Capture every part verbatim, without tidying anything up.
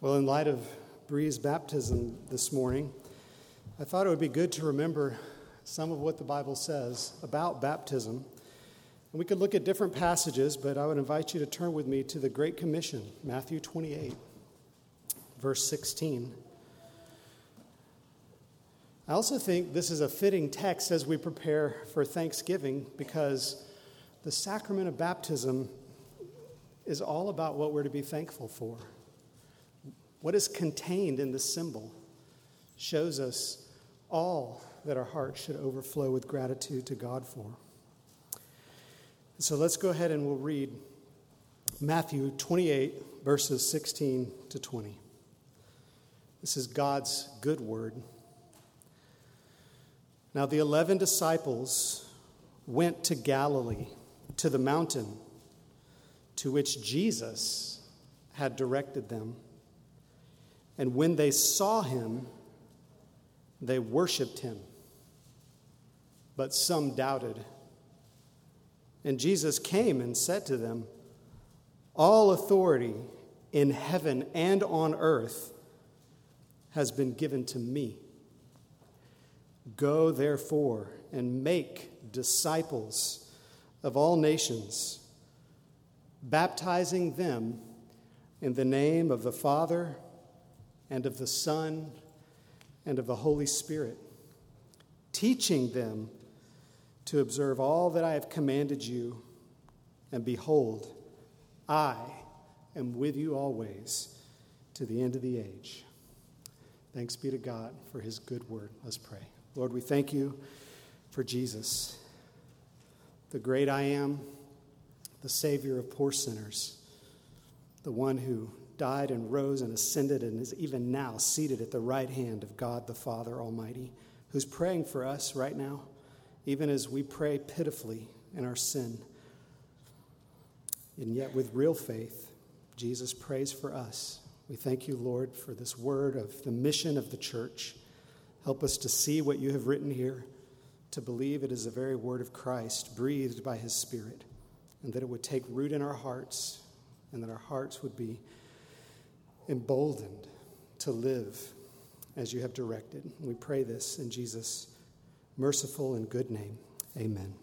Well, in light of Bree's baptism this morning, I thought it would be good to remember some of what the Bible says about baptism. And we could look at different passages, but I would invite you to turn with me to the Great Commission, Matthew twenty-eight, verse sixteen. I also think this is a fitting text as we prepare for Thanksgiving, because the sacrament of baptism is all about what we're to be thankful for. What is contained in the symbol shows us all that our hearts should overflow with gratitude to God for. So let's go ahead and we'll read Matthew twenty-eight, verses sixteen to twenty. This is God's good word. Now the eleven disciples went to Galilee, to the mountain to which Jesus had directed them. And when they saw him, they worshiped him. But some doubted. And Jesus came and said to them, "All authority in heaven and on earth has been given to me. Go, therefore, and make disciples of all nations, baptizing them in the name of the Father and of the Son and of the Holy Spirit, teaching them to observe all that I have commanded you. And behold, I am with you always to the end of the age." Thanks be to God for his good word. Let's pray. Lord, we thank you for Jesus, the great I am, the Savior of poor sinners, the one who died and rose and ascended and is even now seated at the right hand of God the Father Almighty, who's praying for us right now, even as we pray pitifully in our sin. And yet with real faith, Jesus prays for us. We thank you, Lord, for this word of the mission of the church. Help us to see what you have written here, to believe it is the very word of Christ, breathed by his Spirit, and that it would take root in our hearts, and that our hearts would be emboldened to live as you have directed. We pray this in Jesus' merciful and good name. Amen.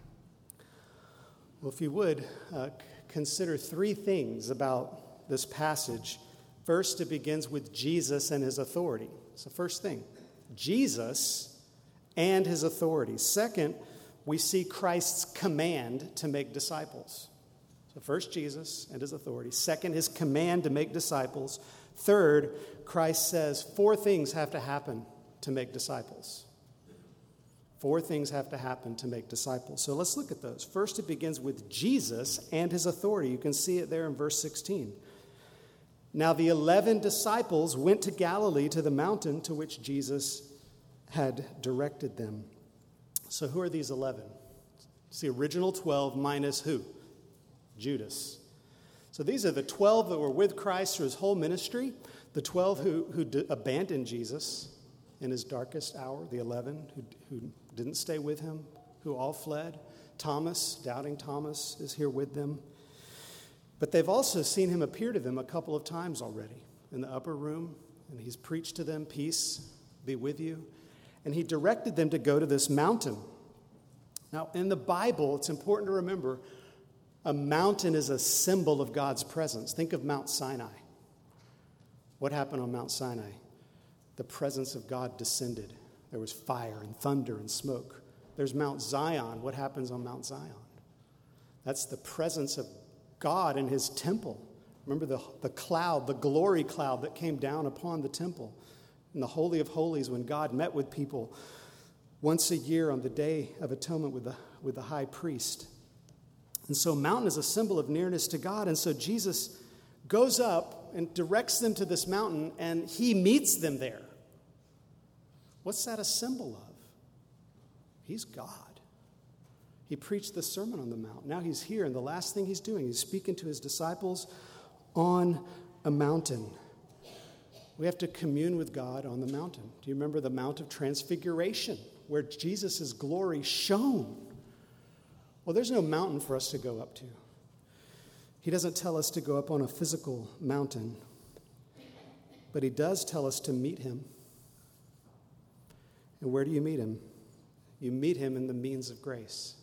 Well, if you would, uh, consider three things about this passage. First, it begins with Jesus and his authority. It's the first thing. Jesus and his authority. Second, we see Christ's command to make disciples. So first, Jesus and his authority. Second, his command to make disciples. Third, Christ says four things have to happen to make disciples. Four things have to happen to make disciples. So let's look at those. First, it begins with Jesus and his authority. You can see it there in verse sixteen. Now the eleven disciples went to Galilee, to the mountain to which Jesus had directed them. So who are these eleven? It's the original twelve minus who? Judas. So these are the twelve that were with Christ through his whole ministry, the twelve who, who d- abandoned Jesus in his darkest hour, the eleven who, who didn't stay with him, who all fled. Thomas, doubting Thomas, is here with them. But they've also seen him appear to them a couple of times already in the upper room, and he's preached to them, "Peace be with you." And he directed them to go to this mountain. Now, in the Bible, it's important to remember, a mountain is a symbol of God's presence. Think of Mount Sinai. What happened on Mount Sinai? The presence of God descended. There was fire and thunder and smoke. There's Mount Zion. What happens on Mount Zion? That's the presence of God in his temple. Remember the, the cloud, the glory cloud that came down upon the temple in the Holy of Holies when God met with people once a year on the Day of Atonement with the, with the high priest. And so mountain is a symbol of nearness to God. And so Jesus goes up and directs them to this mountain, and he meets them there. What's that a symbol of? He's God. He preached the Sermon on the Mount. Now he's here, and the last thing he's doing, he's speaking to his disciples on a mountain. We have to commune with God on the mountain. Do you remember the Mount of Transfiguration, where Jesus' glory shone? Well, there's no mountain for us to go up to. He doesn't tell us to go up on a physical mountain. But he does tell us to meet him. And where do you meet him? You meet him in the means of grace.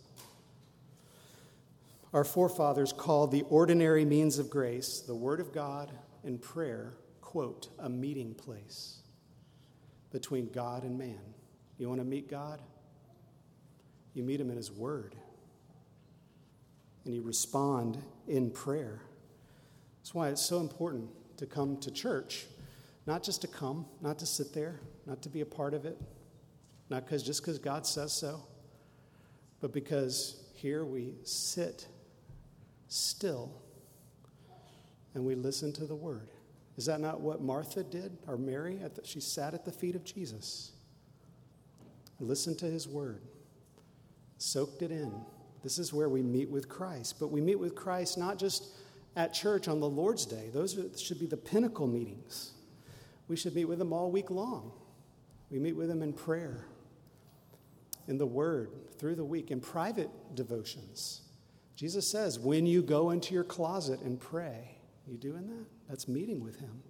Our forefathers called the ordinary means of grace, the Word of God and prayer, quote, a meeting place between God and man. You want to meet God? You meet him in his Word. And you respond in prayer. That's why it's so important to come to church. Not just to come, not to sit there, not to be a part of it, not because just because God says so, but because here we sit still and we listen to the Word. Is that not what Martha did, or Mary? At the, she sat at the feet of Jesus, listened to his Word, soaked it in. This is where we meet with Christ. But we meet with Christ not just at church on the Lord's Day. Those are, should be the pinnacle meetings. We should meet with him all week long. We meet with him in prayer, in the Word, through the week, in private devotions. Jesus says, when you go into your closet and pray, you doing that? That's meeting with him.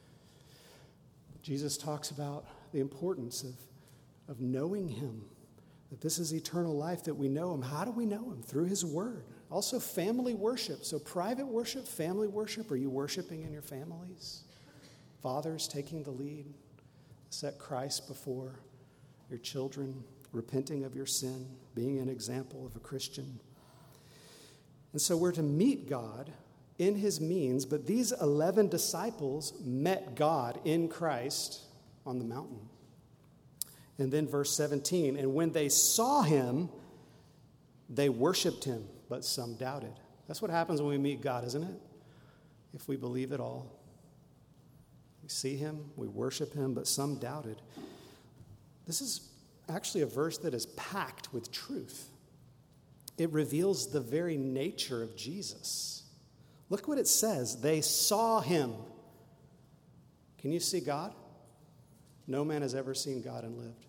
Jesus talks about the importance of, of knowing him, that this is eternal life, that we know him. How do we know him? Through his Word. Also family worship. So private worship, family worship. Are you worshiping in your families? Fathers taking the lead, set Christ before your children, repenting of your sin, being an example of a Christian. And so we're to meet God in his means, but these eleven disciples met God in Christ on the mountain. And then verse seventeen, and when they saw him, they worshiped him, but some doubted. That's what happens when we meet God, isn't it? If we believe it all. We see him, we worship him, but some doubted. This is actually a verse that is packed with truth. It reveals the very nature of Jesus. Look what it says. They saw him. Can you see God? No man has ever seen God and lived.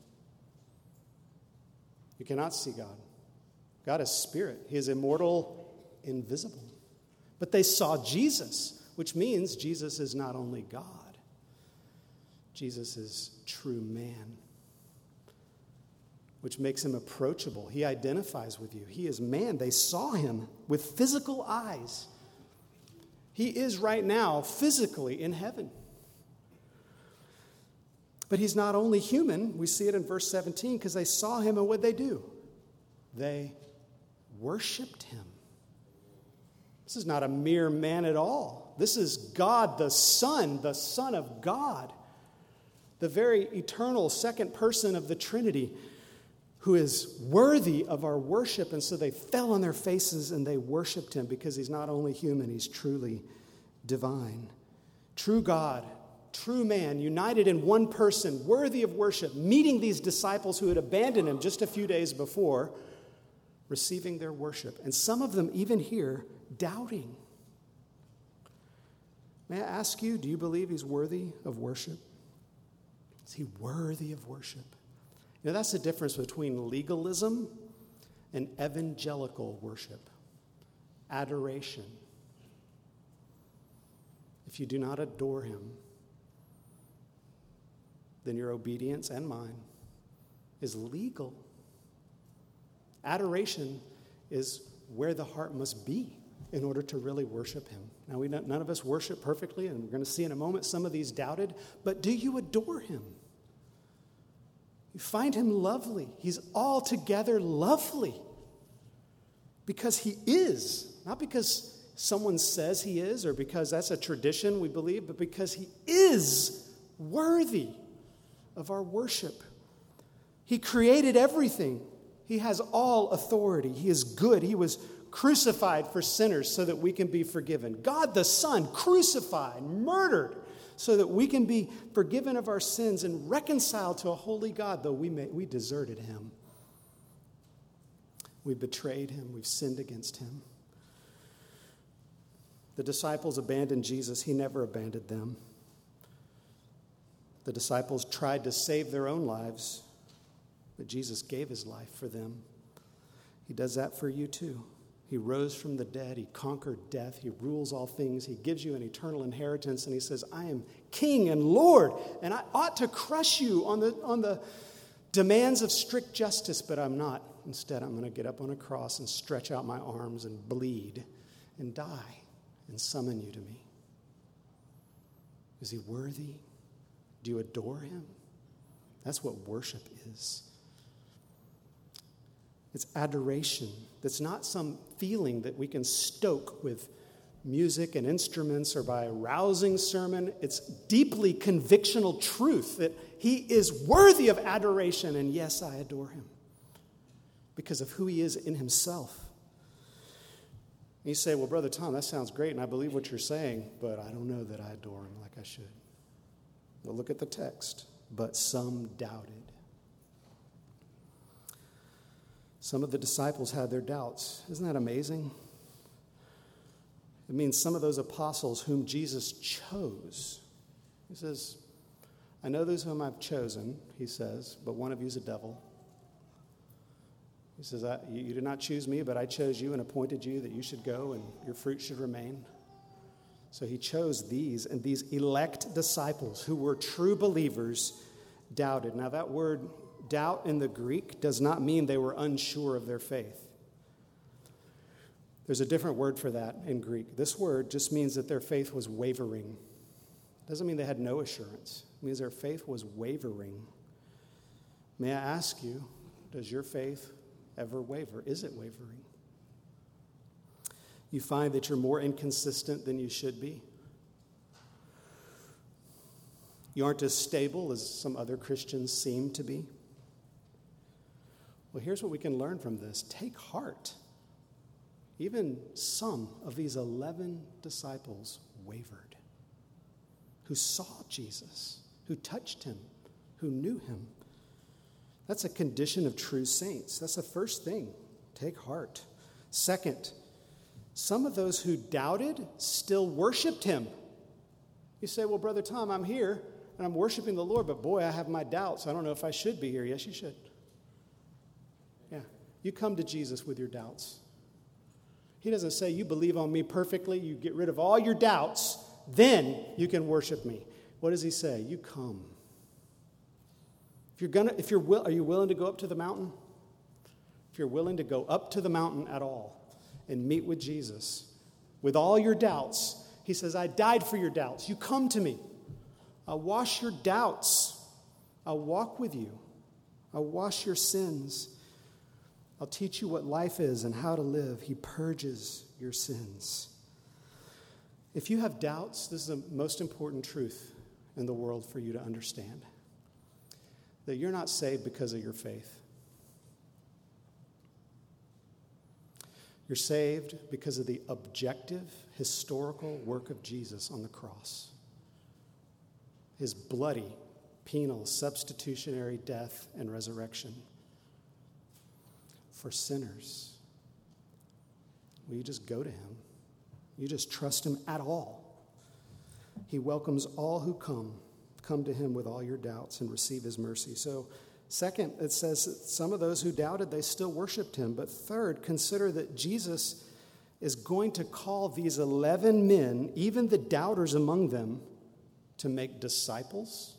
You cannot see God. God is spirit. He is immortal, invisible. But they saw Jesus, which means Jesus is not only God. Jesus is true man, which makes him approachable. He identifies with you. He is man. They saw him with physical eyes. He is right now physically in heaven. But he's not only human. We see it in verse seventeen because they saw him, and what'd they do? They worshiped him. This is not a mere man at all. This is God the Son, the Son of God, the very eternal second person of the Trinity, who is worthy of our worship. And so they fell on their faces and they worshiped him because he's not only human, he's truly divine. True God, true man, united in one person, worthy of worship, meeting these disciples who had abandoned him just a few days before, receiving their worship. And some of them even here doubting. May I ask you, do you believe he's worthy of worship? Is he worthy of worship? You know, that's the difference between legalism and evangelical worship. Adoration. If you do not adore him, then your obedience and mine is legal. Adoration is where the heart must be in order to really worship him. Now, we none of us worship perfectly, and we're going to see in a moment some of these doubted, but do you adore him? You find him lovely. He's altogether lovely because he is, not because someone says he is or because that's a tradition we believe, but because he is worthy of our worship. He created everything. He has all authority. He is good. He was crucified for sinners so that we can be forgiven. God the Son crucified, murdered, so that we can be forgiven of our sins and reconciled to a holy God, though we may, we deserted him. We betrayed him. We've sinned against him. The disciples abandoned Jesus. He never abandoned them. The disciples tried to save their own lives, but Jesus gave his life for them. He does that for you too. He rose from the dead. He conquered death. He rules all things. He gives you an eternal inheritance. And he says, I am King and Lord, and I ought to crush you on the, on the demands of strict justice, but I'm not. Instead, I'm going to get up on a cross and stretch out my arms and bleed and die and summon you to me. Is he worthy? Do you adore him? That's what worship is. It's adoration. That's not some feeling that we can stoke with music and instruments or by a rousing sermon. It's deeply convictional truth that he is worthy of adoration, and yes, I adore him because of who he is in himself. And you say, well, Brother Tom, that sounds great, and I believe what you're saying, but I don't know that I adore him like I should. Well, look at the text. But some doubted. Some of the disciples had their doubts. Isn't that amazing? It means some of those apostles whom Jesus chose. He says, I know those whom I've chosen, he says, but one of you is a devil. He says, I, you, you did not choose me, but I chose you and appointed you that you should go and your fruit should remain. So he chose these, and these elect disciples who were true believers doubted. Now that word doubt in the Greek does not mean they were unsure of their faith. There's a different word for that in Greek. This word just means that their faith was wavering. It doesn't mean they had no assurance. It means their faith was wavering. May I ask you, does your faith ever waver? Is it wavering? You find that you're more inconsistent than you should be. You aren't as stable as some other Christians seem to be. Well, here's what we can learn from this. Take heart. Even some of these eleven disciples wavered, who saw Jesus, who touched him, who knew him. That's a condition of true saints. That's the first thing. Take heart. Second, some of those who doubted still worshiped him. You say, well, Brother Tom, I'm here and I'm worshiping the Lord, but boy, I have my doubts. I don't know if I should be here. Yes, you should. Yeah. You come to Jesus with your doubts. He doesn't say, you believe on me perfectly, you get rid of all your doubts, then you can worship me. What does he say? You come. If you're gonna, if you're will, are you willing to go up to the mountain? If you're willing to go up to the mountain at all and meet with Jesus with all your doubts, he says, I died for your doubts. You come to me. I'll wash your doubts. I'll walk with you. I'll wash your sins. I'll teach you what life is and how to live. He purges your sins. If you have doubts, this is the most important truth in the world for you to understand. That you're not saved because of your faith. You're saved because of the objective, historical work of Jesus on the cross. His bloody, penal, substitutionary death and resurrection for sinners. Will you just go to him? You just trust him at all. He welcomes all who come. Come to him with all your doubts and receive his mercy. So, second, it says that some of those who doubted, they still worshiped him. But third, consider that Jesus is going to call these eleven men, even the doubters among them, to make disciples.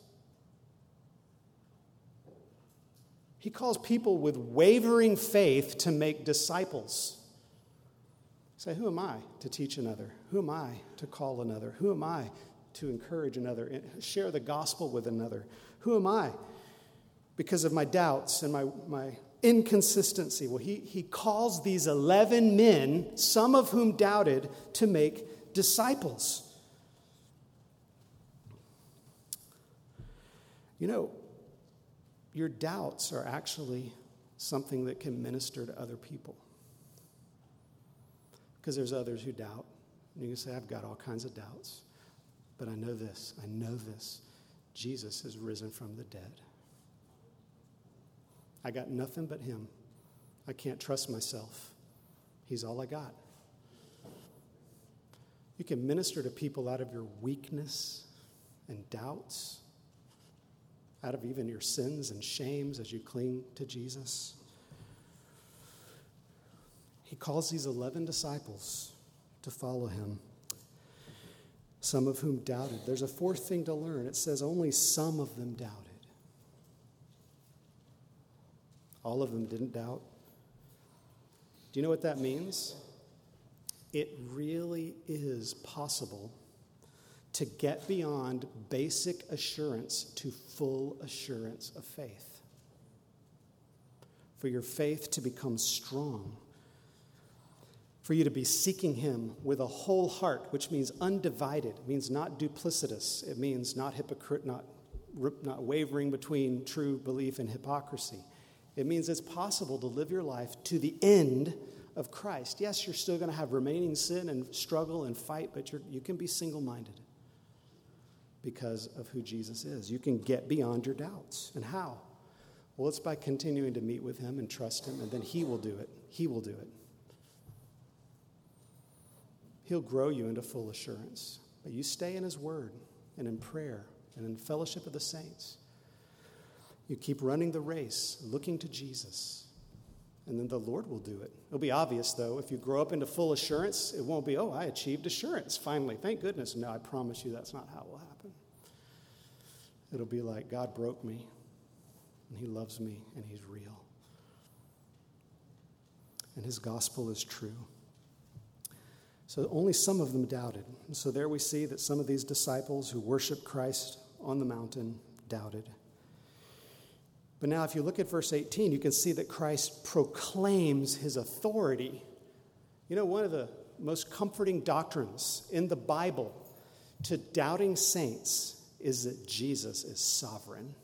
He calls people with wavering faith to make disciples. Say, who am I to teach another? Who am I to call another? Who am I to encourage another, share the gospel with another? Who am I? Because of my doubts and my, my inconsistency. Well, he, he calls these eleven men, some of whom doubted, to make disciples. You know, your doubts are actually something that can minister to other people. Because there's others who doubt. And you can say, I've got all kinds of doubts. But I know this, I know this. Jesus has risen from the dead. I got nothing but him. I can't trust myself. He's all I got. You can minister to people out of your weakness and doubts, out of even your sins and shames as you cling to Jesus. he calls these eleven disciples to follow him, some of whom doubted. There's a fourth thing to learn. It says only some of them doubted. All of them didn't doubt. Do you know what that means? It really is possible to get beyond basic assurance to full assurance of faith. For your faith to become strong. For you to be seeking him with a whole heart, which means undivided. It means not duplicitous. It means not hypocrite, not, not wavering between true belief and hypocrisy. It means it's possible to live your life to the end of Christ. Yes, you're still going to have remaining sin and struggle and fight, but you're, you can be single-minded because of who Jesus is. You can get beyond your doubts. And how? Well, it's by continuing to meet with him and trust him, and then he will do it. He will do it. He'll grow you into full assurance. But you stay in his word and in prayer and in fellowship of the saints. You keep running the race, looking to Jesus, and then the Lord will do it. It'll be obvious, though. If you grow up into full assurance, it won't be, oh, I achieved assurance, finally. Thank goodness. No, I promise you that's not how it will happen. It'll be like, God broke me, and he loves me, and he's real. And his gospel is true. So only some of them doubted. And so there we see that some of these disciples who worshiped Christ on the mountain doubted. But now if you look at verse eighteen, you can see that Christ proclaims his authority. You know, one of the most comforting doctrines in the Bible to doubting saints is that Jesus is sovereign.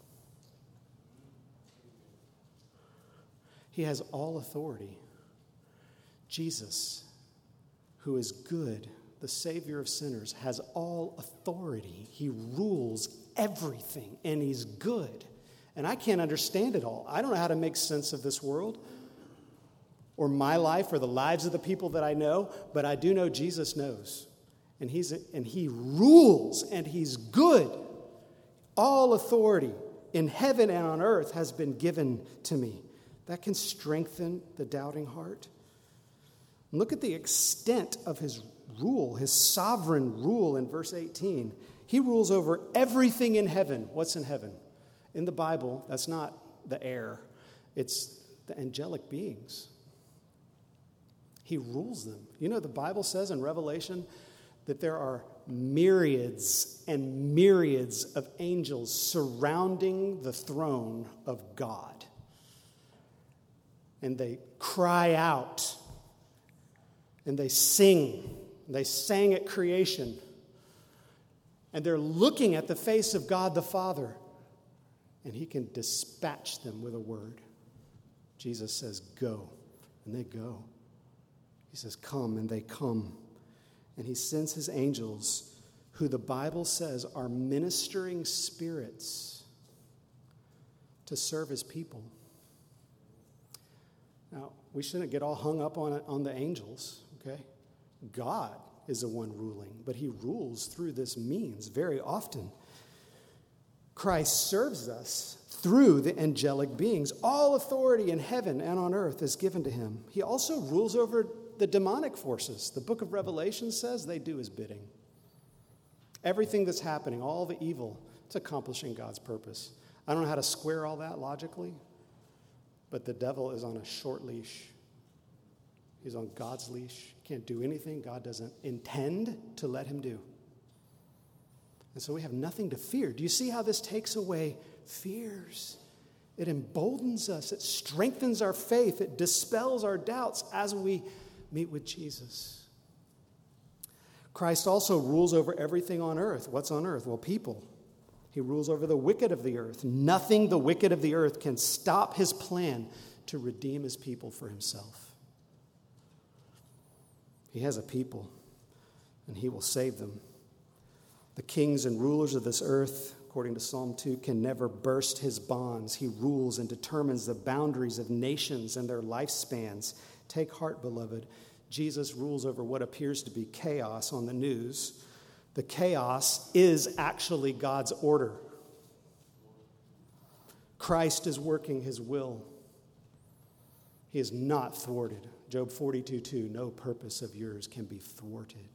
He has all authority. Jesus, who is good, the Savior of sinners, has all authority. He rules everything, and he's good. And I can't understand it all. I don't know how to make sense of this world or my life or the lives of the people that I know, but I do know Jesus knows. And he's and he rules, and he's good. All authority in heaven and on earth has been given to me. That can strengthen the doubting heart. Look at the extent of his rule, his sovereign rule in verse eighteen. He rules over everything in heaven. What's in heaven? In the Bible, that's not the air. It's the angelic beings. He rules them. You know, the Bible says in Revelation that there are myriads and myriads of angels surrounding the throne of God. And they cry out. And they sing. They sang at creation. And they're looking at the face of God the Father. And he can dispatch them with a word. Jesus says, go. And they go. He says, come. And they come. And he sends his angels, who the Bible says are ministering spirits, to serve his people. Now, we shouldn't get all hung up on, on the angels, okay? God is the one ruling, but he rules through this means very often. Christ serves us through the angelic beings. All authority in heaven and on earth is given to him. He also rules over the demonic forces. The book of Revelation says they do his bidding. Everything that's happening, all the evil, it's accomplishing God's purpose. I don't know how to square all that logically, but the devil is on a short leash. He's on God's leash. He can't do anything God doesn't intend to let him do. And so we have nothing to fear. Do you see how this takes away fears? It emboldens us. It strengthens our faith. It dispels our doubts as we meet with Jesus. Christ also rules over everything on earth. What's on earth? Well, people. He rules over the wicked of the earth. Nothing the wicked of the earth can stop his plan to redeem his people for himself. He has a people, and he will save them. The kings and rulers of this earth, according to Psalm two, can never burst his bonds. He rules and determines the boundaries of nations and their lifespans. Take heart, beloved. Jesus rules over what appears to be chaos on the news. The chaos is actually God's order. Christ is working his will. He is not thwarted. Job forty-two two, no purpose of yours can be thwarted.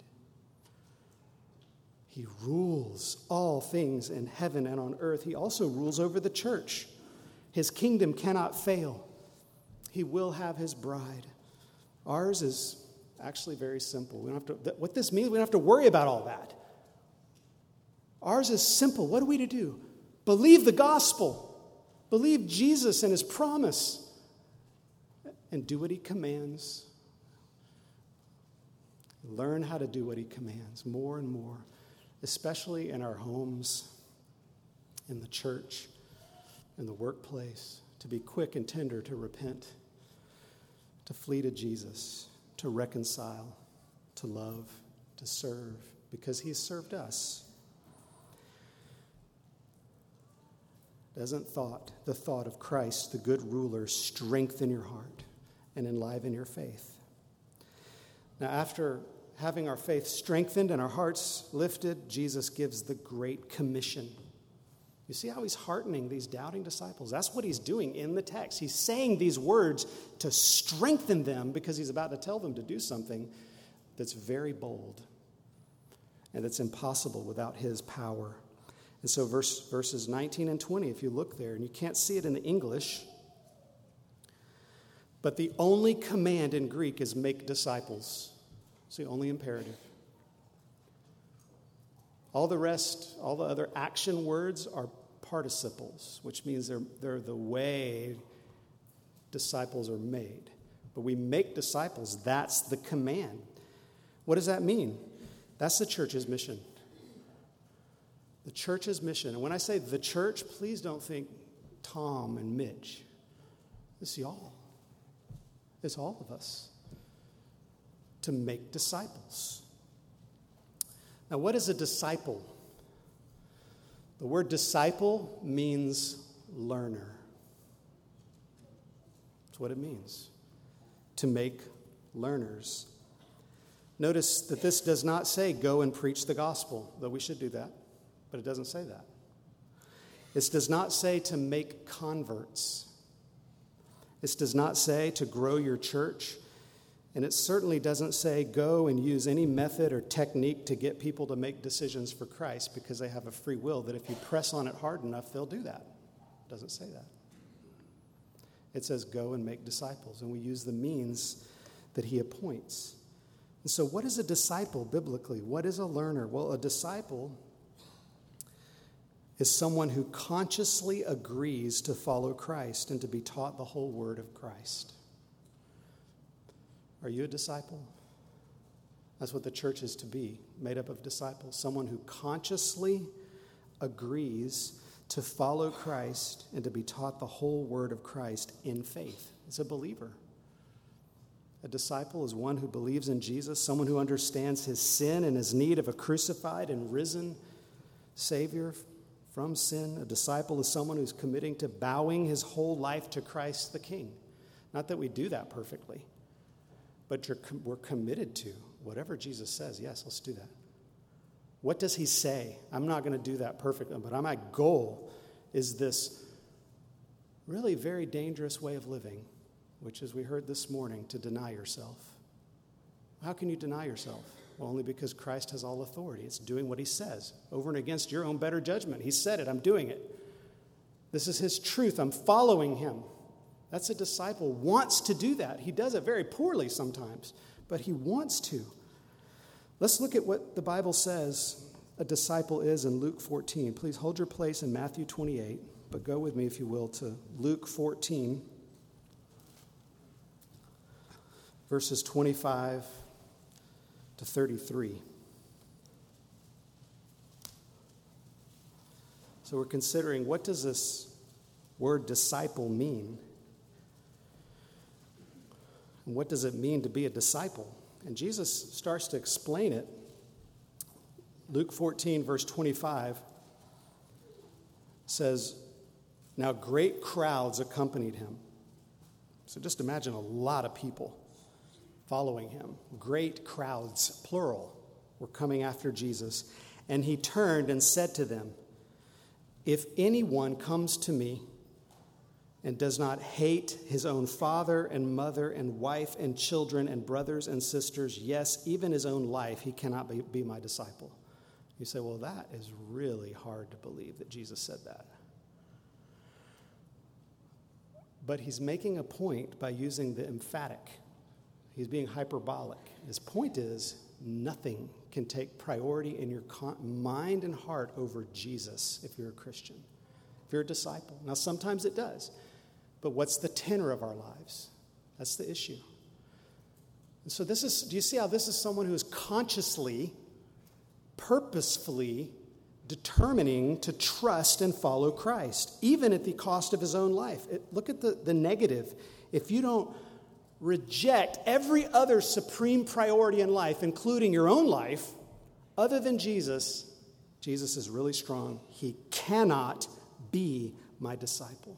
He rules all things in heaven and on earth. He also rules over the church. His kingdom cannot fail. He will have his bride. Ours is actually very simple. We don't have to, what this means, we don't have to worry about all that. Ours is simple. What are we to do? Believe the gospel. Believe Jesus and his promise. And do what he commands. Learn how to do what he commands more and more, especially in our homes, in the church, in the workplace, to be quick and tender to repent, to flee to Jesus, to reconcile, to love, to serve, because he's served us. Doesn't thought, the thought of Christ, the good ruler, strengthen your heart and enliven your faith? Now, after having our faith strengthened and our hearts lifted, Jesus gives the Great Commission. You see how he's heartening these doubting disciples? That's what he's doing in the text. He's saying these words to strengthen them because he's about to tell them to do something that's very bold and that's impossible without his power. And so verse, verses nineteen and twenty, if you look there, and you can't see it in the English, but the only command in Greek is make disciples. It's the only imperative. All the rest, all the other action words are participles, which means they're, they're the way disciples are made. But we make disciples. That's the command. What does that mean? That's the church's mission. The church's mission. And when I say the church, please don't think Tom and Mitch. It's y'all. It's all of us. To make disciples. Now, what is a disciple? The word disciple means learner. That's what it means. To make learners. Notice that this does not say go and preach the gospel, though we should do that, but it doesn't say that. This does not say to make converts. This does not say to grow your church. And it certainly doesn't say go and use any method or technique to get people to make decisions for Christ because they have a free will that if you press on it hard enough, they'll do that. It doesn't say that. It says go and make disciples, and we use the means that he appoints. And so what is a disciple biblically? What is a learner? Well, a disciple is someone who consciously agrees to follow Christ and to be taught the whole word of Christ. Are you a disciple? That's what the church is to be, made up of disciples. Someone who consciously agrees to follow Christ and to be taught the whole word of Christ in faith. It's a believer. A disciple is one who believes in Jesus, someone who understands his sin and his need of a crucified and risen Savior from sin. A disciple is someone who's committing to bowing his whole life to Christ the King. Not that we do that perfectly. But you're, we're committed to whatever Jesus says. Yes, let's do that. What does he say? I'm not going to do that perfectly, but my goal is this really very dangerous way of living, which, as we heard this morning, to deny yourself. How can you deny yourself? Well, only because Christ has all authority. It's doing what he says, over and against your own better judgment. He said it. I'm doing it. This is his truth. I'm following him. That's a disciple, wants to do that. He does it very poorly sometimes, but he wants to. Let's look at what the Bible says a disciple is in Luke fourteen. Please hold your place in Matthew twenty-eight, but go with me, if you will, to Luke fourteen, verses twenty-five to thirty-three. So we're considering, what does this word disciple mean? And what does it mean to be a disciple? And Jesus starts to explain it. Luke fourteen, verse twenty-five says, now great crowds accompanied him. So just imagine a lot of people following him. Great crowds, plural, were coming after Jesus. And he turned and said to them, if anyone comes to me and does not hate his own father and mother and wife and children and brothers and sisters, yes, even his own life, he cannot be, be my disciple. You say, well, that is really hard to believe that Jesus said that. But he's making a point by using the emphatic. He's being hyperbolic. His point is, nothing can take priority in your mind and heart over Jesus if you're a Christian, if you're a disciple. Now, sometimes it does. But what's the tenor of our lives? That's the issue. And so this is, do you see how this is someone who is consciously, purposefully determining to trust and follow Christ, even at the cost of his own life? It, look at the, the negative. If you don't reject every other supreme priority in life, including your own life, other than Jesus, Jesus is really strong. He cannot be my disciple.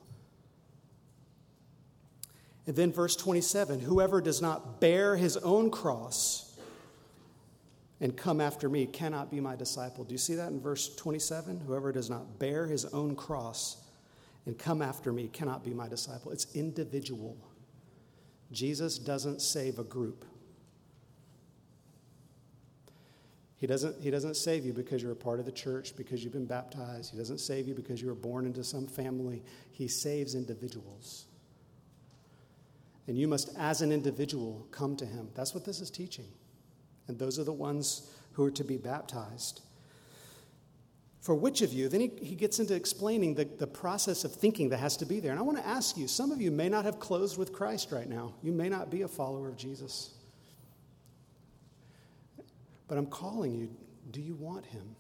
And then verse twenty-seven, whoever does not bear his own cross and come after me cannot be my disciple. Do you see that in verse twenty-seven? Whoever does not bear his own cross and come after me cannot be my disciple. It's individual. Jesus doesn't save a group. He doesn't, he doesn't save you because you're a part of the church, because you've been baptized. He doesn't save you because you were born into some family. He saves individuals. And you must, as an individual, come to him. That's what this is teaching. And those are the ones who are to be baptized. For which of you, then he, he gets into explaining the, the process of thinking that has to be there. And I want to ask you, some of you may not have closed with Christ right now. You may not be a follower of Jesus. But I'm calling you, do you want him?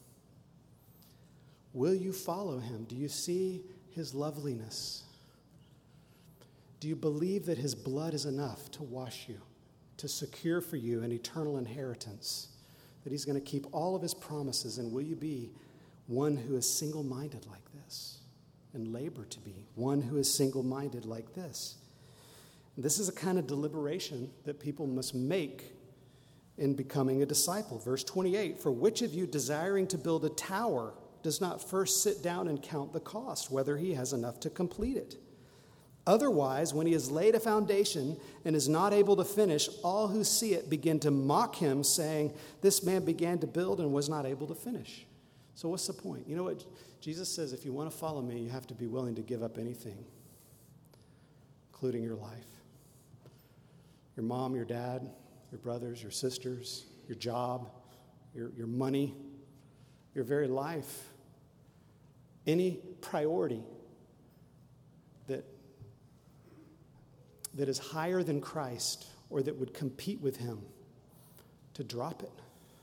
Will you follow him? Do you see his loveliness? Do you believe that his blood is enough to wash you, to secure for you an eternal inheritance, that he's going to keep all of his promises? And will you be one who is single-minded like this and labor to be one who is single-minded like this? And this is a kind of deliberation that people must make in becoming a disciple. Verse twenty-eight, for which of you desiring to build a tower does not first sit down and count the cost, whether he has enough to complete it? Otherwise, when he has laid a foundation and is not able to finish, all who see it begin to mock him, saying, this man began to build and was not able to finish. So what's the point? You know what? Jesus says, if you want to follow me, you have to be willing to give up anything, including your life. Your mom, your dad, your brothers, your sisters, your job, your, your money, your very life. Any priority that that is higher than Christ or that would compete with him, to drop it.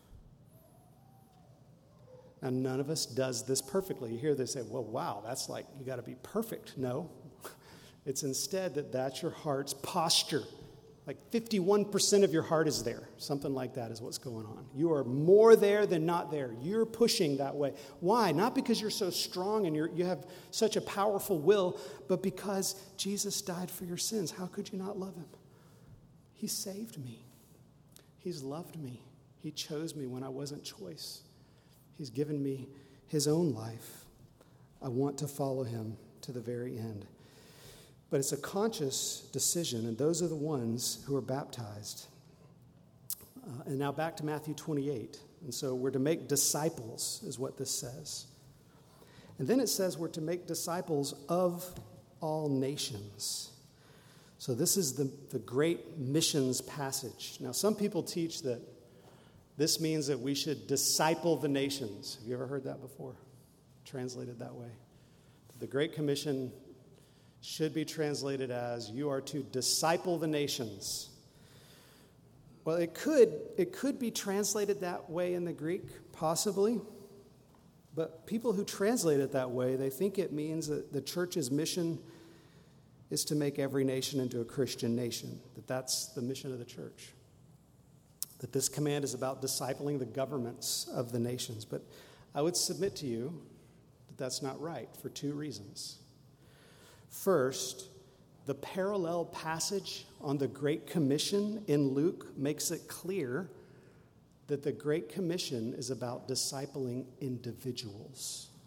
Now, none of us does this perfectly. You hear this, say, well, wow, that's like, you got to be perfect. No, it's instead that that's your heart's posture. Like fifty-one percent of your heart is there. Something like that is what's going on. You are more there than not there. You're pushing that way. Why? Not because you're so strong and you're, you have such a powerful will, but because Jesus died for your sins. How could you not love him? He saved me. He's loved me. He chose me when I wasn't choice. He's given me his own life. I want to follow him to the very end. But it's a conscious decision, and those are the ones who are baptized. Uh, and now back to Matthew twenty-eight. And so we're to make disciples, is what this says. And then it says we're to make disciples of all nations. So this is the, the great missions passage. Now, some people teach that this means that we should disciple the nations. Have you ever heard that before? Translated that way. The Great Commission should be translated as, you are to disciple the nations. Well, it could, it could be translated that way in the Greek, possibly. But people who translate it that way, they think it means that the church's mission is to make every nation into a Christian nation, that that's the mission of the church. That this command is about discipling the governments of the nations. But I would submit to you that that's not right for two reasons. First, the parallel passage on the Great Commission in Luke makes it clear that the Great Commission is about discipling individuals.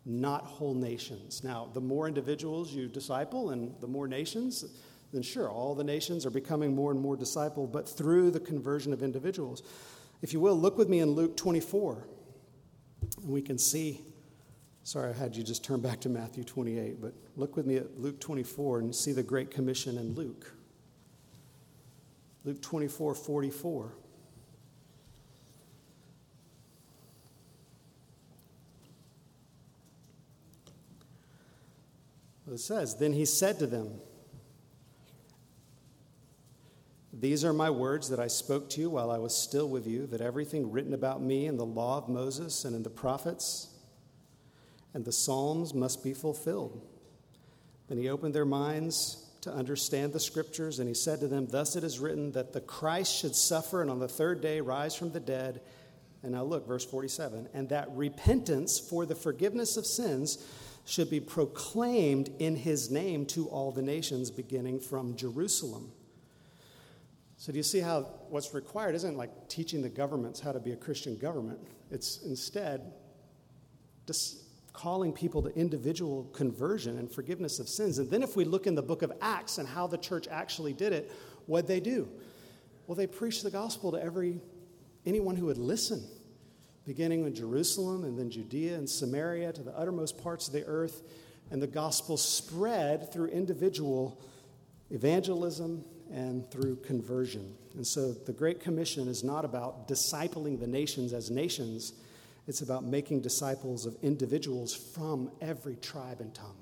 not whole nations. Now, the more individuals you disciple and the more nations, then sure, all the nations are becoming more and more discipled, but through the conversion of individuals. If you will, look with me in Luke twenty-four, and we can see, sorry, I had you just turn back to Matthew twenty-eight, but look with me at Luke twenty-four and see the Great Commission in Luke. Luke twenty-four forty-four. It says, "Then he said to them, 'These are my words that I spoke to you while I was still with you, that everything written about me in the law of Moses and in the prophets and the Psalms must be fulfilled.' Then he opened their minds to understand the scriptures, and he said to them, 'Thus it is written that the Christ should suffer and on the third day rise from the dead.'" And now look, verse forty-seven, "And that repentance for the forgiveness of sins should be proclaimed in his name to all the nations, beginning from Jerusalem." So do you see how what's required isn't like teaching the governments how to be a Christian government. It's instead just calling people to individual conversion and forgiveness of sins. And then if we look in the book of Acts and how the church actually did it, what'd they do? Well, they preached the gospel to every anyone who would listen, beginning with Jerusalem and then Judea and Samaria to the uttermost parts of the earth. And the gospel spread through individual evangelism and through conversion. And so the Great Commission is not about discipling the nations as nations. It's about making disciples of individuals from every tribe and tongue,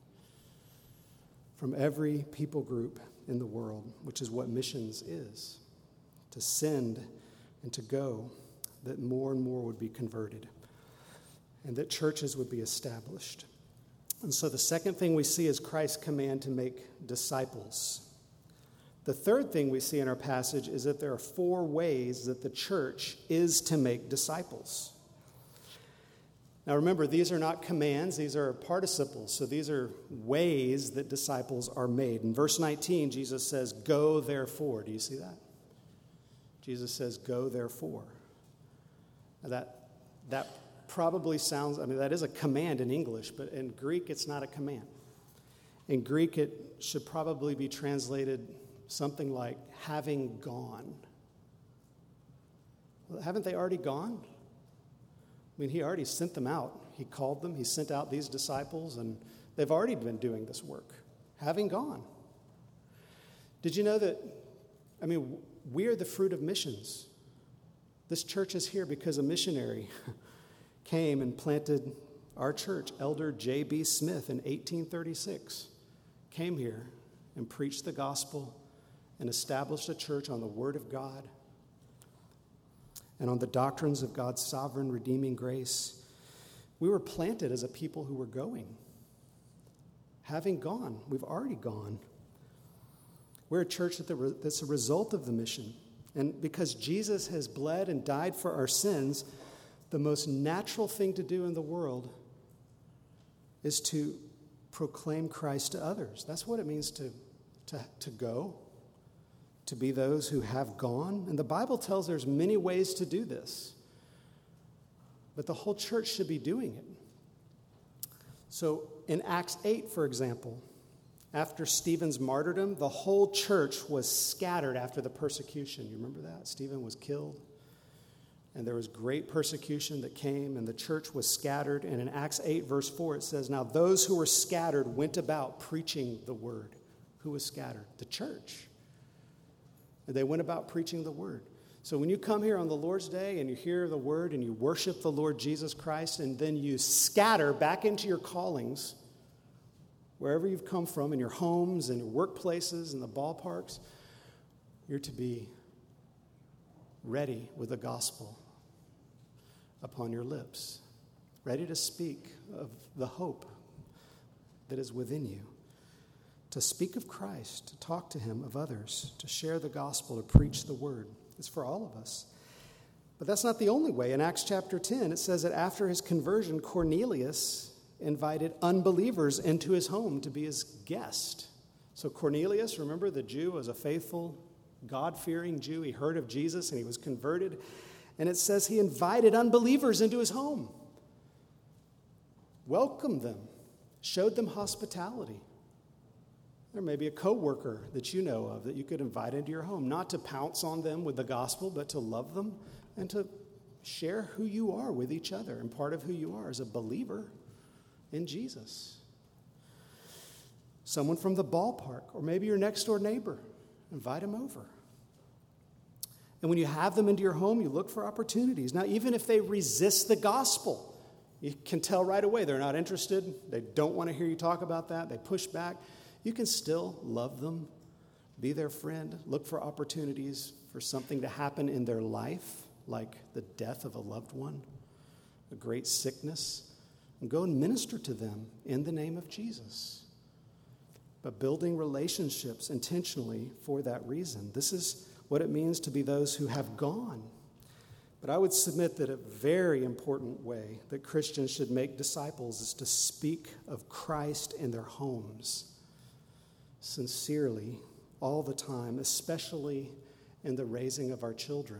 from every people group in the world, which is what missions is, to send and to go, that more and more would be converted and that churches would be established. And so the second thing we see is Christ's command to make disciples. The third thing we see in our passage is that there are four ways that the church is to make disciples. Now remember, these are not commands, these are participles. So these are ways that disciples are made. In verse nineteen, Jesus says, "Go therefore." Do you see that? Jesus says, "Go therefore." Now that, that probably sounds, I mean, that is a command in English, but in Greek it's not a command. In Greek it should probably be translated something like "having gone." Well, haven't they already gone? I mean, he already sent them out. He called them. He sent out these disciples, and they've already been doing this work, having gone. Did you know that, I mean, we are the fruit of missions. This church is here because a missionary came and planted our church. Elder J B Smith in eighteen thirty-six came here and preached the gospel and established a church on the Word of God and on the doctrines of God's sovereign redeeming grace. We were planted as a people who were going. Having gone, we've already gone. We're a church that's a result of the mission. And because Jesus has bled and died for our sins, the most natural thing to do in the world is to proclaim Christ to others. That's what it means to, to, to go. To be those who have gone. And the Bible tells there's many ways to do this. But the whole church should be doing it. So in Acts eight, for example, after Stephen's martyrdom, the whole church was scattered after the persecution. You remember that? Stephen was killed. And there was great persecution that came, and the church was scattered. And in Acts eight, verse four, it says, "Now those who were scattered went about preaching the word." Who was scattered? The church. And they went about preaching the word. So when you come here on the Lord's Day and you hear the word and you worship the Lord Jesus Christ, and then you scatter back into your callings, wherever you've come from, in your homes and your workplaces and the ballparks, you're to be ready with the gospel upon your lips, ready to speak of the hope that is within you. To speak of Christ, to talk to him of others, to share the gospel, to preach the word. It's for all of us. But that's not the only way. In Acts chapter ten, it says that after his conversion, Cornelius invited unbelievers into his home to be his guest. So Cornelius, remember, the Jew, was a faithful, God-fearing Jew. He heard of Jesus and he was converted. And it says he invited unbelievers into his home. welcomed them, showed them hospitality. There may be a coworker that you know of that you could invite into your home, not to pounce on them with the gospel, but to love them and to share who you are with each other. And part of who you are is a believer in Jesus. Someone from the ballpark, or maybe your next door neighbor, invite them over. And when you have them into your home, you look for opportunities. Now, even if they resist the gospel, you can tell right away they're not interested. They don't want to hear you talk about that. They push back. You can still love them, be their friend, look for opportunities for something to happen in their life, like the death of a loved one, a great sickness, and go and minister to them in the name of Jesus. But building relationships intentionally for that reason. This is what it means to be those who have gone. But I would submit that a very important way that Christians should make disciples is to speak of Christ in their homes sincerely all the time, especially in the raising of our children.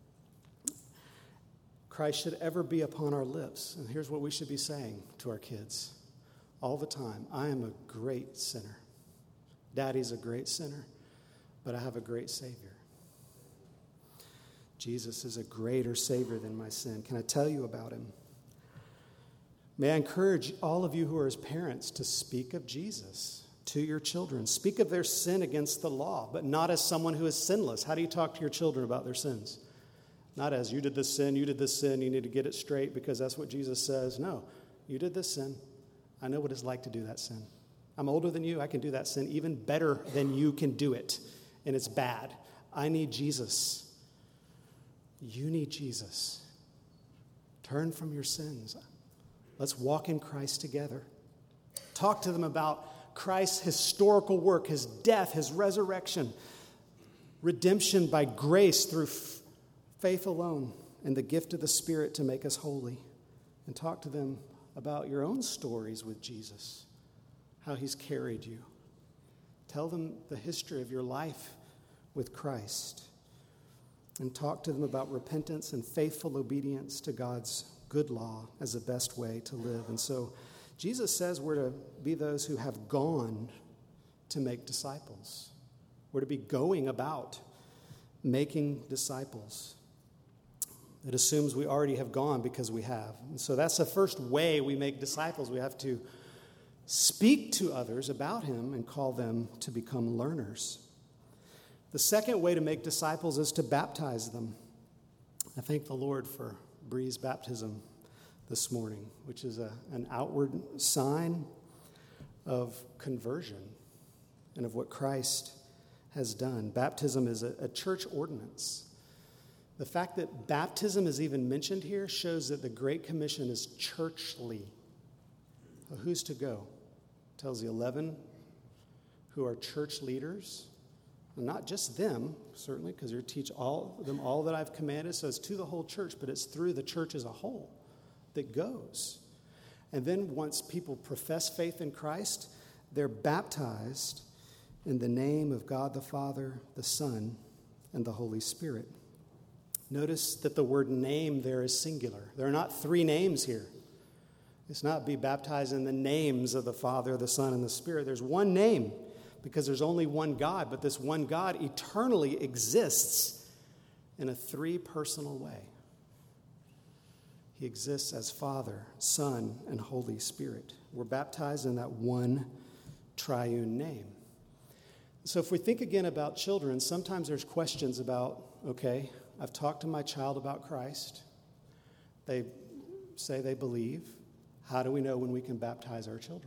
Christ should ever be upon our lips. And here's what we should be saying to our kids all the time. I am a great sinner. Daddy's a great sinner, but I have a great Savior. Jesus is a greater Savior than my sin. Can I tell you about him? May I encourage all of you who are his parents to speak of Jesus to your children. Speak of their sin against the law, but not as someone who is sinless. How do you talk to your children about their sins? Not as you did this sin, you did this sin, you need to get it straight because that's what Jesus says. No, you did this sin. I know what it's like to do that sin. I'm older than you. I can do that sin even better than you can do it, and it's bad. I need Jesus. You need Jesus. Turn from your sins. Let's walk in Christ together. Talk to them about Christ's historical work, his death, his resurrection, redemption by grace through f- faith alone, and the gift of the Spirit to make us holy. And talk to them about your own stories with Jesus, how he's carried you. Tell them the history of your life with Christ. And talk to them about repentance and faithful obedience to God's good law as the best way to live. And so Jesus says we're to be those who have gone to make disciples. We're to be going about making disciples. It assumes we already have gone because we have. And so that's the first way we make disciples. We have to speak to others about him and call them to become learners. The second way to make disciples is to baptize them. I thank the Lord for Bree's baptism this morning, which is a, an outward sign of conversion and of what Christ has done. Baptism is a, a church ordinance. The fact that baptism is even mentioned here shows that the Great Commission is churchly. Well, who's to go? It tells the eleven who are church leaders. And not just them, certainly, because you're to teach all them all that I've commanded. So it's to the whole church, but it's through the church as a whole that goes. And then once people profess faith in Christ, they're baptized in the name of God the Father, the Son, and the Holy Spirit. Notice that the word name there is singular. There are not three names here. It's not be baptized in the names of the Father, the Son, and the Spirit. There's one name because there's only one God, but this one God eternally exists in a three-personal way. He exists as Father, Son, and Holy Spirit. We're baptized in that one triune name. So if we think again about children, sometimes there's questions about, okay, I've talked to my child about Christ. They say they believe. How do we know when we can baptize our children?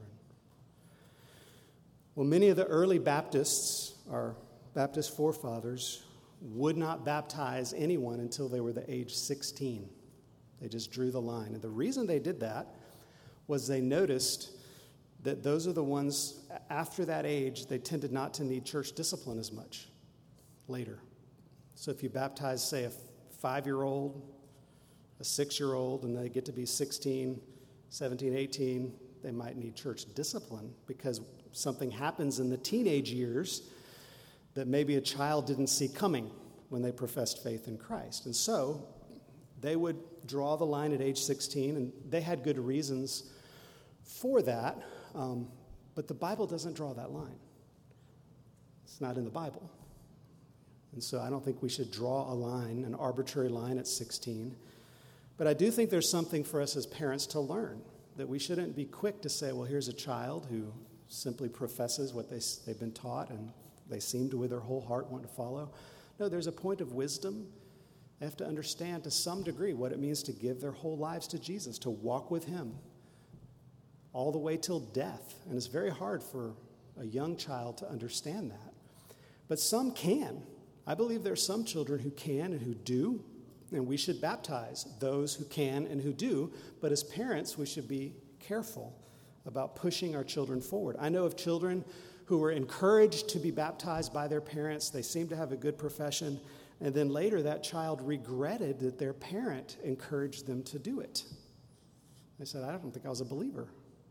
Well, many of the early Baptists, our Baptist forefathers, would not baptize anyone until they were the age sixteen. They just drew the line. And the reason they did that was they noticed that those are the ones, after that age, they tended not to need church discipline as much later. So if you baptize, say, a five-year-old, a six-year-old, and they get to be sixteen, seventeen, eighteen, they might need church discipline because something happens in the teenage years that maybe a child didn't see coming when they professed faith in Christ. And so they would draw the line at age sixteen, and they had good reasons for that, um, but the Bible doesn't draw that line. It's not in the Bible. And so I don't think we should draw a line, an arbitrary line at sixteen. But I do think there's something for us as parents to learn, that we shouldn't be quick to say, well, here's a child who simply professes what they, they've been taught and they seem to with their whole heart want to follow. No, there's a point of wisdom. They have to understand to some degree what it means to give their whole lives to Jesus, to walk with him all the way till death. And it's very hard for a young child to understand that. But some can. I believe there are some children who can and who do, and we should baptize those who can and who do. But as parents, we should be careful about pushing our children forward. I know of children who were encouraged to be baptized by their parents. They seemed to have a good profession. And then later, that child regretted that their parent encouraged them to do it. They said, I don't think I was a believer.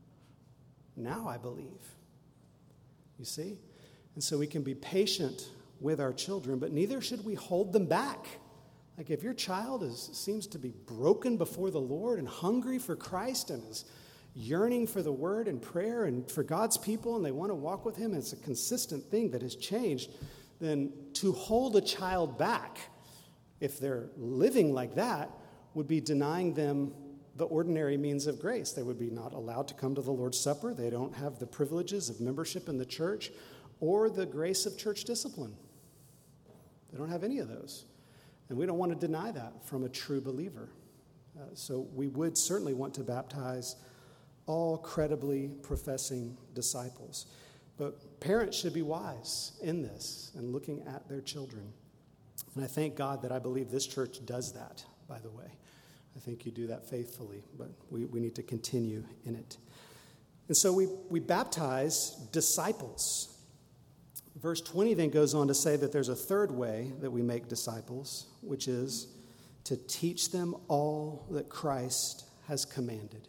Now I believe. You see? And so we can be patient with our children, but neither should we hold them back. Like if your child is seems to be broken before the Lord and hungry for Christ and is yearning for the word and prayer and for God's people and they want to walk with him, and it's a consistent thing that has changed, then to hold a child back, if they're living like that, would be denying them the ordinary means of grace. They would be not allowed to come to the Lord's Supper. They don't have the privileges of membership in the church or the grace of church discipline. They don't have any of those. And we don't want to deny that from a true believer. Uh, so we would certainly want to baptize all credibly professing disciples. But parents should be wise in this and looking at their children. And I thank God that I believe this church does that, by the way. I think you do that faithfully, but we, we need to continue in it. And so we, we baptize disciples. Verse twenty then goes on to say that there's a third way that we make disciples, which is to teach them all that Christ has commanded.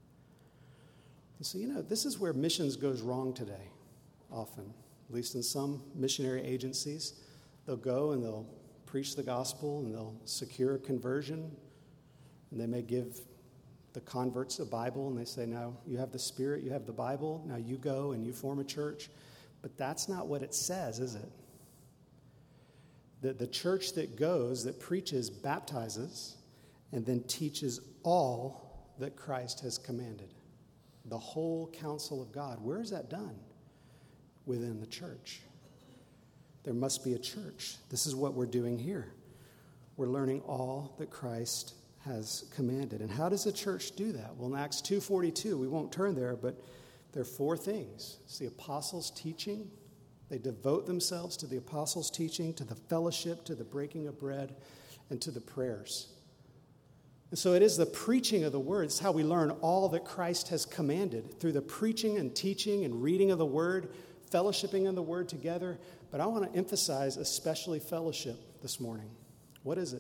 And so, you know, this is where missions goes wrong today, often, at least in some missionary agencies. They'll go and they'll preach the gospel and they'll secure conversion, and they may give the converts a Bible and they say, now you have the Spirit, you have the Bible, now you go and you form a church. But that's not what it says, is it? That the church that goes, that preaches, baptizes, and then teaches all that Christ has commanded. The whole counsel of God. Where is that done? Within the church. There must be a church. This is what we're doing here. We're learning all that Christ has commanded. And how does a church do that? Well, in Acts two forty-two, we won't turn there, but there are four things. It's the apostles' teaching. They devote themselves to the apostles' teaching, to the fellowship, to the breaking of bread, and to the prayers. And so it is the preaching of the word. It's how we learn all that Christ has commanded, through the preaching and teaching and reading of the word, fellowshipping in the word together. But I want to emphasize especially fellowship this morning. What is it?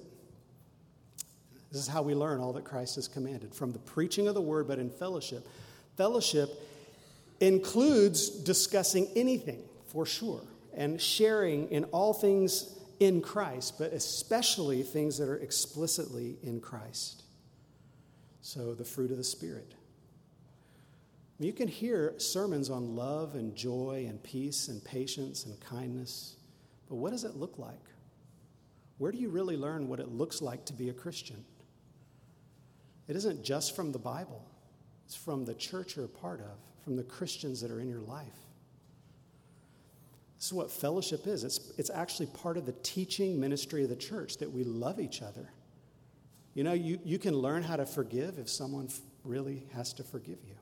This is how we learn all that Christ has commanded, from the preaching of the word, but in fellowship. Fellowship includes discussing anything, for sure, and sharing in all things in Christ, but especially things that are explicitly in Christ. So the fruit of the Spirit. You can hear sermons on love and joy and peace and patience and kindness, but what does it look like? Where do you really learn what it looks like to be a Christian? It isn't just from the Bible. It's from the church you're a part of, from the Christians that are in your life. This is what fellowship is. It's, it's actually part of the teaching ministry of the church, that we love each other. You know, you, you can learn how to forgive if someone f- really has to forgive you.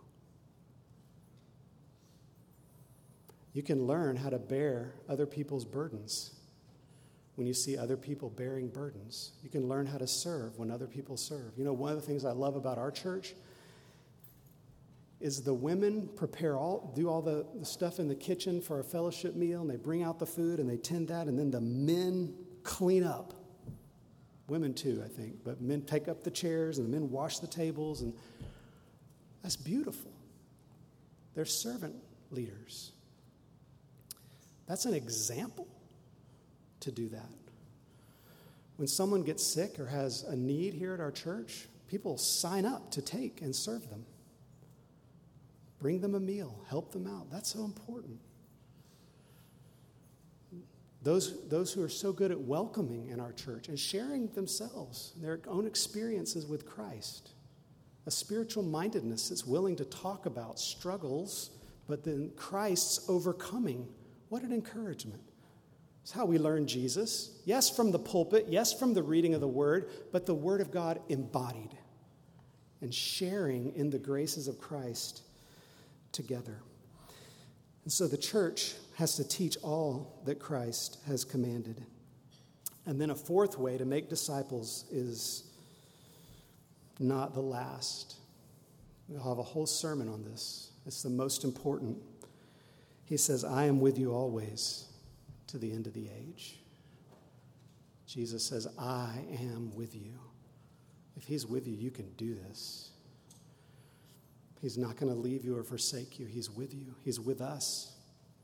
You can learn how to bear other people's burdens when you see other people bearing burdens. You can learn how to serve when other people serve. You know, one of the things I love about our church is the women prepare all, do all the, the stuff in the kitchen for a fellowship meal, and they bring out the food and they tend that, and then the men clean up. Women too, I think, but men take up the chairs and the men wash the tables, and that's beautiful. They're servant leaders. That's an example to do that. When someone gets sick or has a need here at our church, people sign up to take and serve them. Bring them a meal. Help them out. That's so important. Those, those who are so good at welcoming in our church and sharing themselves, their own experiences with Christ. A spiritual mindedness that's willing to talk about struggles, but then Christ's overcoming. What an encouragement. It's how we learn Jesus. Yes, from the pulpit. Yes, from the reading of the Word, but the Word of God embodied and sharing in the graces of Christ together. And so the church has to teach all that Christ has commanded. And then a fourth way to make disciples is not the last. We'll have a whole sermon on this. It's the most important. He says, I am with you always to the end of the age. Jesus says, I am with you. If he's with you, you can do this. He's not going to leave you or forsake you. He's with you. He's with us.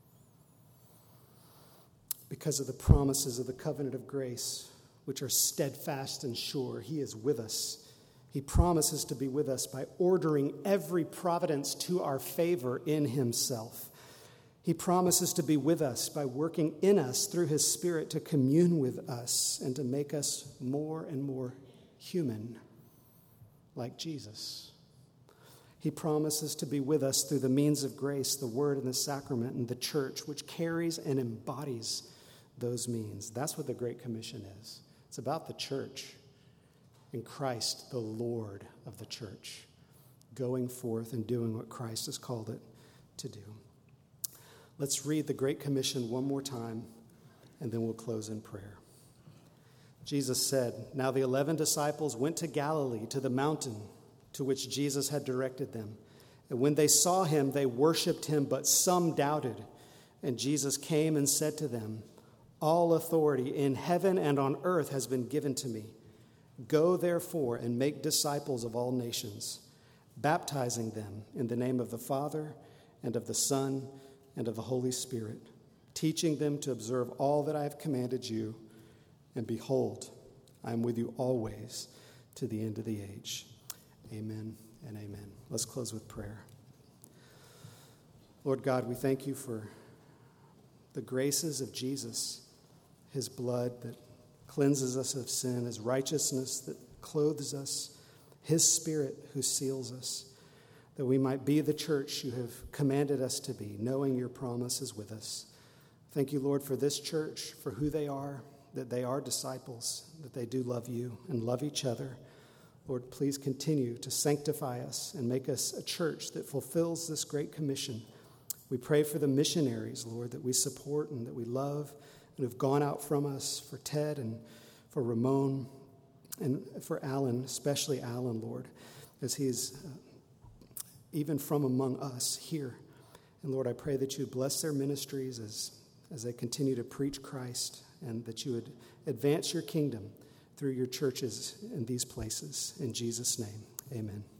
Because of the promises of the covenant of grace, which are steadfast and sure, he is with us. He promises to be with us by ordering every providence to our favor in himself. He promises to be with us by working in us through his Spirit to commune with us and to make us more and more human, like Jesus. He promises to be with us through the means of grace, the Word and the sacrament and the church, which carries and embodies those means. That's what the Great Commission is. It's about the church and Christ, the Lord of the church, going forth and doing what Christ has called it to do. Let's read the Great Commission one more time, and then we'll close in prayer. Jesus said, Now the eleven disciples went to Galilee, to the mountain to which Jesus had directed them. And when they saw him, they worshipped him, but some doubted. And Jesus came and said to them, All authority in heaven and on earth has been given to me. Go, therefore, and make disciples of all nations, baptizing them in the name of the Father and of the Son and of the Holy Spirit, teaching them to observe all that I have commanded you. And behold, I am with you always to the end of the age. Amen and amen. Let's close with prayer. Lord God, we thank you for the graces of Jesus, his blood that cleanses us of sin, his righteousness that clothes us, his Spirit who seals us, that we might be the church you have commanded us to be, knowing your promise is with us. Thank you, Lord, for this church, for who they are, that they are disciples, that they do love you and love each other. Lord, please continue to sanctify us and make us a church that fulfills this great commission. We pray for the missionaries, Lord, that we support and that we love and have gone out from us, for Ted and for Ramon and for Alan, especially Alan, Lord, as he is uh, even from among us here. And Lord, I pray that you bless their ministries as, as they continue to preach Christ, and that you would advance your kingdom through your churches in these places. In Jesus' name, amen.